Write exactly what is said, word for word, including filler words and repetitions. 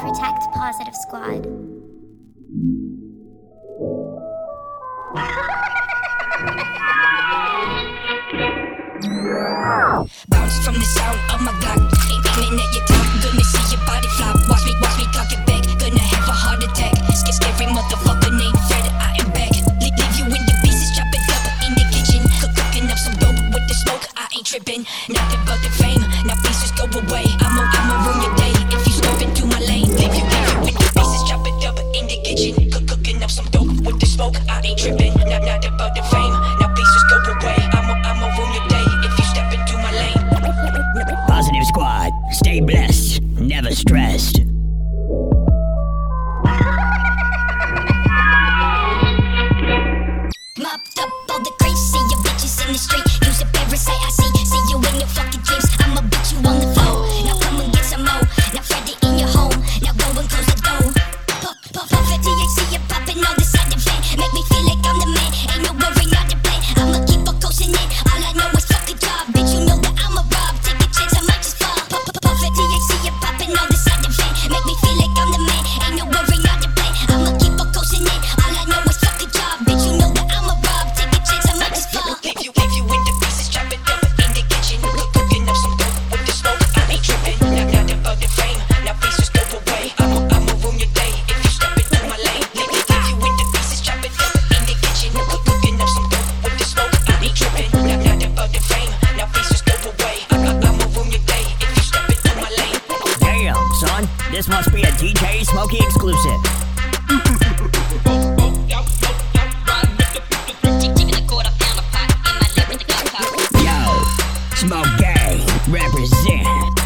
protect Positive Squad. Bounce from the sound of my Glock. Aiming at your top, gonna see your body flop. Watch me, watch me cock it back. Gonna have a heart attack. Scare scary motherfucker named Fred. I am back. Leave, leave you in the pieces, chop it up in the kitchen. Cook, cooking up some dope with the smoke. I ain't tripping. Not about the fame. Now please just go away. I'ma, I'ma ruin your day if you step into my lane. Leave you, leave you in the pieces, chop it up in the kitchen. Cook, cooking up some dope with the smoke. I ain't tripping. Not, not about the fame. Now please just go away. I'ma, I'ma ruin your day if you step into my lane. Positive Squad, stay blessed, never stressed. Mopped up all the crazy bitches in the street. Use a parasite, I see. See you in your fucking dreams. I'ma beat you on the floor. Now come and get some more. Now Freddy in your home. Now go and close the door. Puff, puff, puff, T H C, you're popping on the side of it. Make me feel like I'm the man. Ain't no worry, not the plan. I'ma keep on coasting it. All I know is fuck a job. Bitch, you know that I'm a rob. Take a chance, I might just fall. Puff, puff, puff, T H C, you're popping on the side of it. Make me feel like I'm the man. Ain't no worry, not the plan. I'ma keep on coasting it. All I know is fuck a job. Bitch, you know that I'm a rob. Take a chance, I might just fall. Leave you, leave you in the pieces, chop it up in the kitchen. Cook, cooking up some dope with the smoke. I ain't tripping. Not, not about the fame. Now please just go away. I'ma, I'ma ruin your day if you step into my lane. Leave, leave, leave you in the pieces, chop it up in the kitchen. Cook, cooking up some dope with the smoke. I ain't tripping. Not, not about the fame. Now please just go away. I'ma, I'ma ruin your day if you step into my lane. Damn, son, this must be a D J Smokey exclusive. Yo, Smoke Gang, represent.